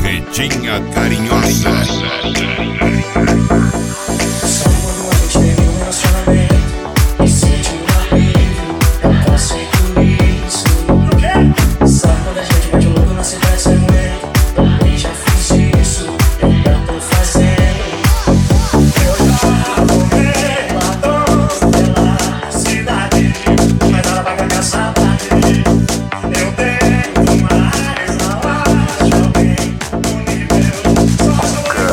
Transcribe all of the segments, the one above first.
Carretinha carinhosa. Só quando a gente teve um relacionamento e sente um alívio, eu consigo isso. Só quando a gente bate o louco na cidade sem moeda, também já fiz isso, eu ainda tô fazendo. Eu já tomei batom pela cidade, mas ela vai com a minha saudade. Eu tento, mas não acho alguém no nível. Só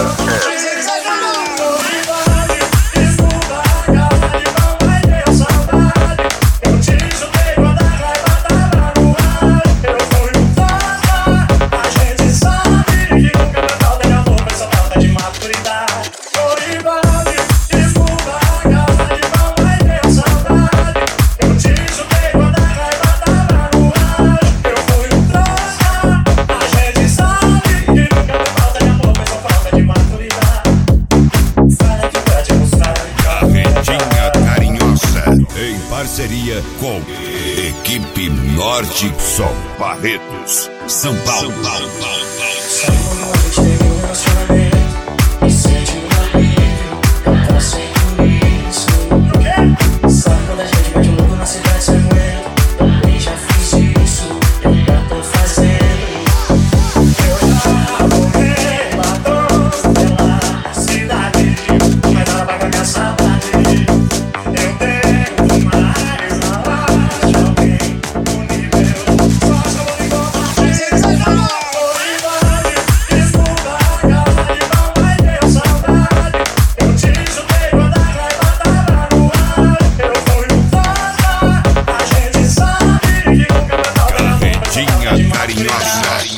Em parceria com Equipe Norte Som Barretos, São Paulo. só quando a gente teve um relacionamento e sente um alívio, eu consigo isso. Só quando a gente bate o louco na cidade sem moeda, também já fiz isso, eu ainda tô fazendo. Eu já tomei batom pela cidade, mas ela vai com a minha saudade. Eu tento, mas não acho alguém no nível. Só se eu vou encontrar. Carretinha carinhosa.